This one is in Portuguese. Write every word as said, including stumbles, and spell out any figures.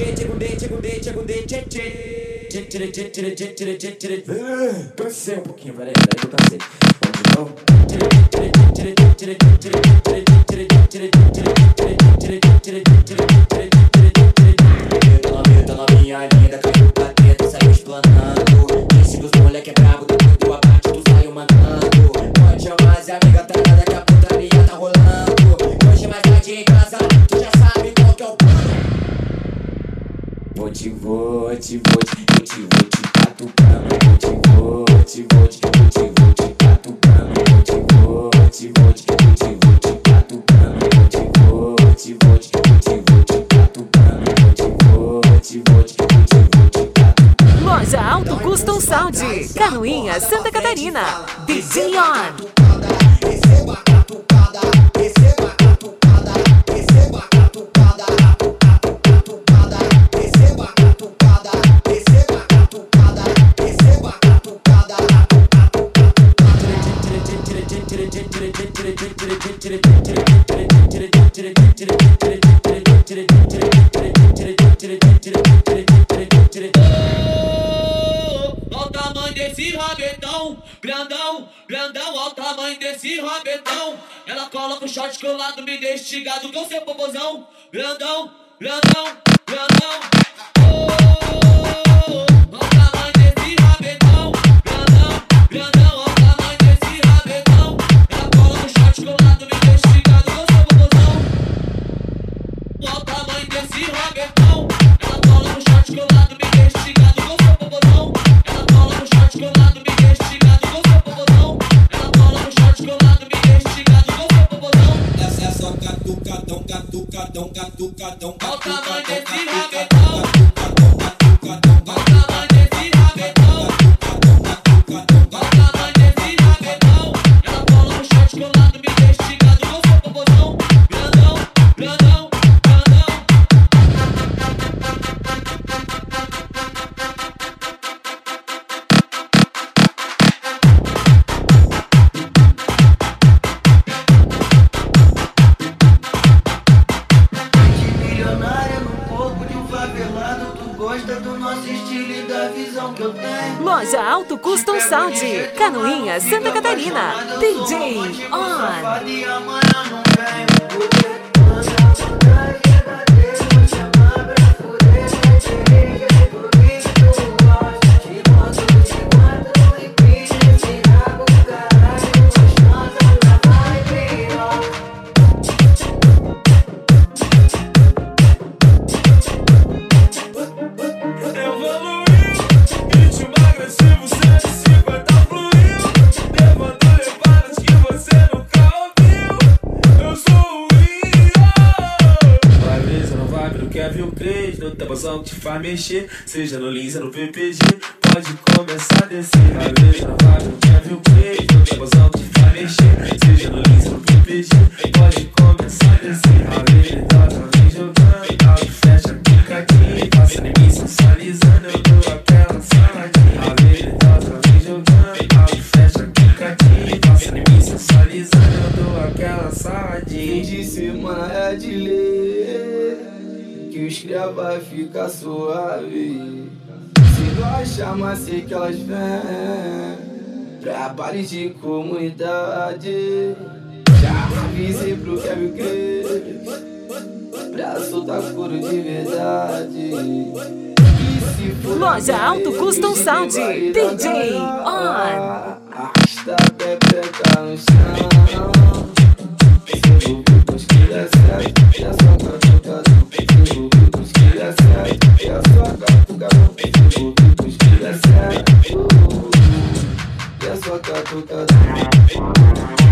Cansei um pouquinho, peraí, peraí que eu cansei. Vamos de novo. Ela veio da novinha linda, caiu pra treta, saiu explanando. Disse que os moleque é brabo, depois do abate tu saiu mandando. Pode chamar as amigas tarada que a putaria tá rolando. Hoje mais tarde em casa, tu já sabe qual que é o plano. Vou te, vou te, vou te, vou te, vou te catucando. Vou te, vou te, vou te, vou te, vou te catucando. Vou te, vou te, vou te, vou te, vou te catucando. Vou te, vou te, vou te, vou te, vou te catucando. Vou te, vou te, vou te, vou te, vou te catucando. Loja Alto Custom Sound, Canoinha, Santa Catarina. D J On. Receba a catucada, receba a catucada, receba a catucada, catucada, receba a catucada, receba a catucada, receba a catucada, Olha o tamanho desse rabetão, grandão, grandão, olha o tamanho desse rabetão. Ela cola com short colado, me deixa instigado com seu popozão. Grandão, grandão, grandão. Oh, olha o tamanho desse rabetão, grandão, grandão, olha o tamanho desse rabetão. Ela cola com short colado, me deixa instigado com seu popozão. Olha o tamanho desse rabetão. Ela cola com short colado, me deixa instigado com seu popozão. Ela cola com short colado, me deixa instigado com seu popozão. Ela cola com short colado, me deixa instigado com seu popozão. essa é só catucadão, catucadão, catucadão, Olha o tamanho desse catucadão, rabetão. catucadão, catucadão, Olha o tamanho desse rabetão. Olha o tamanho desse rabetão. Ela cola com short colado, me deixa instigado com seu popozão. Grandão, grandão, grandão. Milionária no corpo de um favelado, tu gosta do nosso estilo e da visão que eu tenho. Loja Alto Custom Sound, Canoinha, Santa Catarina. D J On. E amanhã não vem. Tabuzão que te faz mexer, seja no Lins ou no P P G, pode começar a descer. Vai ver, não vai, não quer ver o play. Tabuzão que te faz mexer, seja no Lins ou no P P G, pode começar a descer. A ver, toca, vem jogando, abre, fecha, clica aqui, passa em mim sensualizando, eu dou aquela saladinha. A ver, toca, vem jogando, abre, fecha, clica aqui, passa em mim sensualizando, eu dou aquela saladinha. Fim de semana é de ler, que os cria vai ficar suave. Se nós chamar, sei que elas vêm pra baile de comunidade. Já avisei pro Kevin Craig pra soltar couro de verdade. Loja Alto Custom Sound, D J On. Arrasta a pepeca no chão. Se envolver com os que dá certo, é só catucadão. Se envolver com os que dá certo, é só catucadão. Se envolver com os que dá certo, é só catucadão.